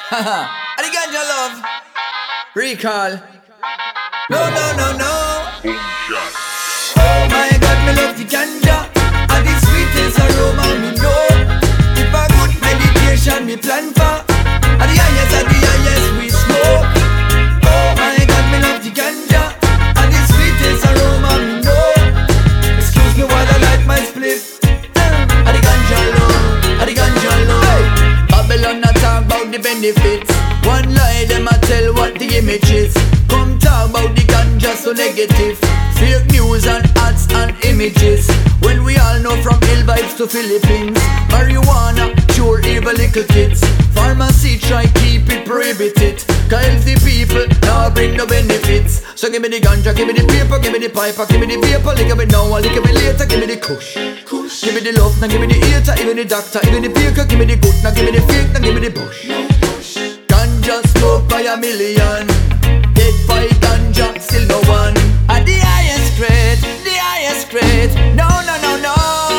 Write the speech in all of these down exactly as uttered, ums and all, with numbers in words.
Haha, and the ganja love. Recall. No, no, no, no. Oh my God, me love the ganja, and the sweetest aroma me know. If a good meditation me plan for, and the highest and the highest we smoke. Oh my God, me love the ganja, and the sweetest aroma me know. Excuse me while I light my spliff. And the ganja love, and the ganja love. Hey. Babylon not talk about the benefits. One lie them a tell what the image is. Come talk about the ganja so negative. Fake news and ads and images. When we all know from ill vibes to Philippines, marijuana cure evil little kids. Pharmacy try keep it prohibited, cause healthy people now bring no benefits. So give me the ganja, give me the paper, give me the piper, give me the vapor. Lick me now, lick me later, give me the kush. Give me the love, now give me the hater, even the doctor, even the baker. Give me the good, now give me the fake, now give me the bush. Ganja smoke by a million, dead by ganja, still no one. At the highest grade, the highest grade. No, no, no, no.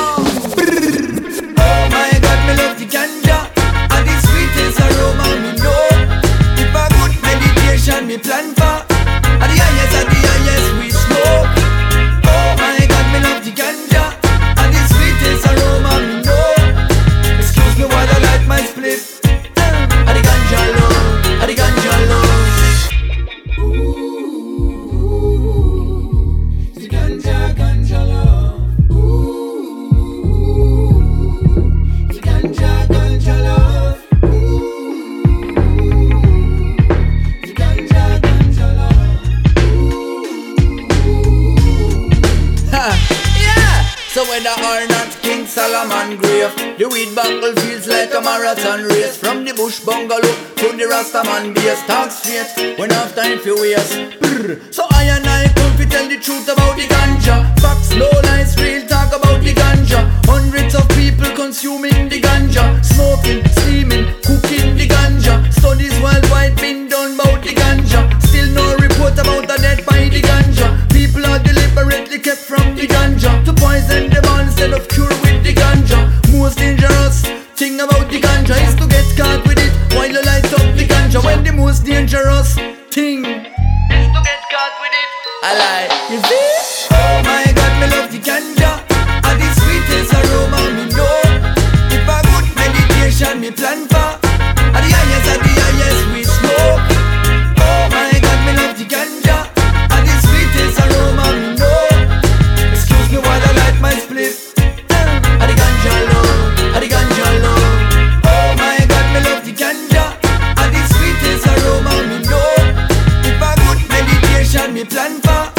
Oh my God, me love the ganja, and the sweetest aroma me know. If a good meditation me plan for, at the highest, at the highest we smoke. Oh my God, me love the ganja, and the sweetest aroma me know. Excuse me while I light my spliff. At the ganja love, at the ganja love. So whether or not King Solomon grave, the weed buckle feels like a marathon race. From the bush bungalow to the Rastaman base, talk straight when half time few years. So I and I come to tell the truth about the ganja. Facts, no lies, real talk about the ganja. Hundreds of people consuming the ganja, smoking, steaming, cooking the ganja. Studies worldwide been done about the ganja. Still no report about a death by the ganja. People are deliberately kept from the ganja to poison them all instead of cure with the ganja. Most dangerous thing about the ganja is to get caught with it while you light up the ganja. When the most dangerous thing is to get caught with it, I lie. You see? Oh my God, me love the ganja, and the sweetest aroma me know. If a good meditation me plan for, and the highest, and the highest we smoke. Oh my God, me love the ganja, and the sweetest aroma me know. Excuse me while I light my spliff. At the ganja love, at the ganja love. Oh my God, me love the ganja, and the sweetest aroma me know. If a good meditation me plan for,